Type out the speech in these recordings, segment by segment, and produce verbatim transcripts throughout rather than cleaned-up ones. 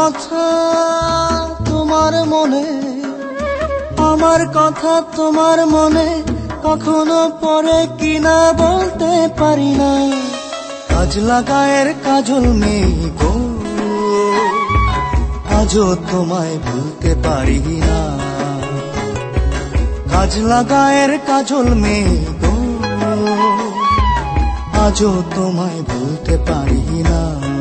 কথা তোমার মনে, আমার কথা তোমার মনে কখনো পড়ে কিনা বলতে পারি না। কাজলা গায়ের কাজল মেয়ে গো, আজও তোমায় ভুলতে পারি না। কাজলা গায়ের কাজল মেয়ে গো, আজও তোমায় ভুলতে পারি না।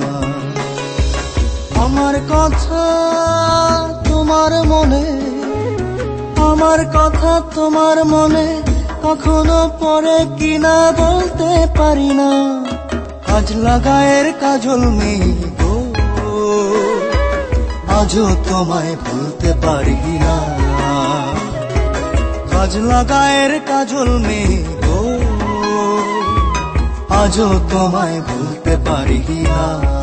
আমার কথা তোমার মনে, আমার কথা তোমার মনে কখনো পড়ে কিনা বলতে পারি না। কাজলা গায়ের কাজল মেয়ে গো, আজও তোমায় ভুলতে পারি না। কাজলা গায়ের কাজল মেয়ে গো, আজও তোমায় ভুলতে পারি না।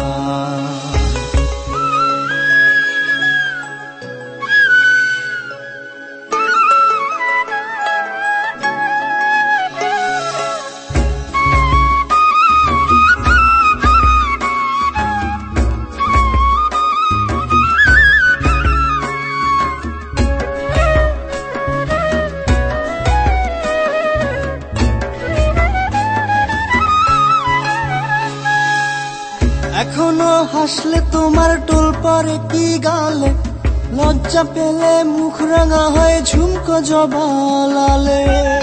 এখনো হাসলে তোমার টোল পরে কি গালে, লজ্জা পেলে মুখ রাঙা হয় ঝুমকো জবা লালে।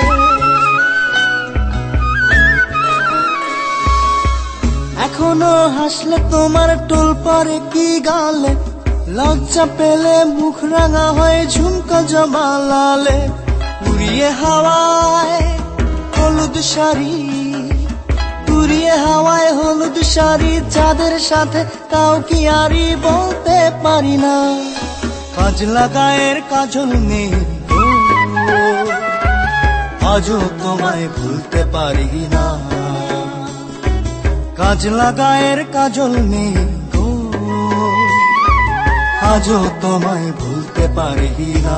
এখনো হাসলে তোমার টোল পরে কি গালে, লজ্জা পেলে মুখ রাঙা হয় ঝুমকো জবা লালে। উড়িয়ে হাওয়ায় হলুদ শাড়ি, উড়িয়ে হাওয়ায় হলুদ শাড়ি চাঁদের সাথে তাও কি আরি বলতে পারি না। কাজলা গায়ের কাজল মেয়ে গো, আজও তোমায় ভুলতে পারি না। কাজলা গায়ের কাজল মেয়ে গো, আজও তোমায় ভুলতে পারি না।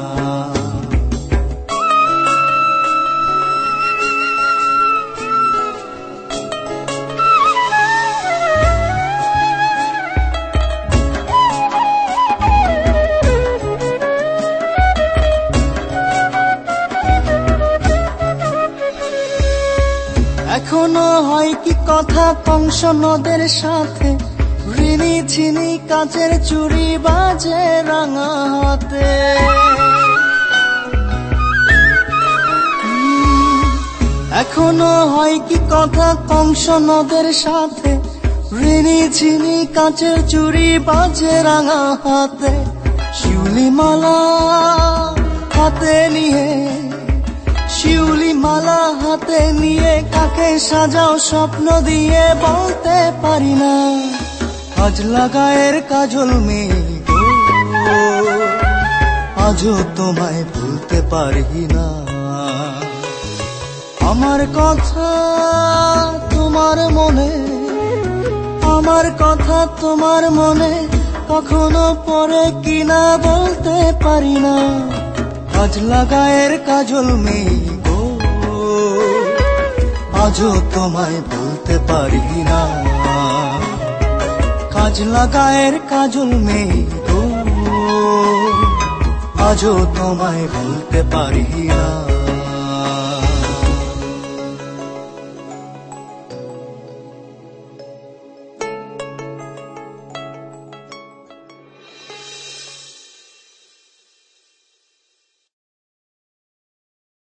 এখনো হয় কি কথা কংস নদের সাথে, ঋণী ছিনি কাচের চুড়ি বাজে রাঙা হাতে। এখনো হয় কি কথা কংস নদের সাথে, ঋণী ছিনি কাচের চুড়ি বাজে রাঙা হাতে। শিউলি মালা হাতে নিয়ে, শিউলি মালা হাতে নিয়ে কাকে সাজাও স্বপ্ন দিয়ে বলতে পারি না। কাজলা গায়ের কাজল মেয়ে গো, আজও তোমায় ভুলতে পারি না। আমার কথা তোমার মনে, আমার কথা তোমার মনে কখনো পড়ে কিনা বলতে পারি না। কাজলা গায়ের কাজল মেয়ে গো, আজও তোমায় ভুলতে পারি না। কাজলা গায়ের কাজল মেয়ে গো, আজও তোমায় ভুলতে পারি না।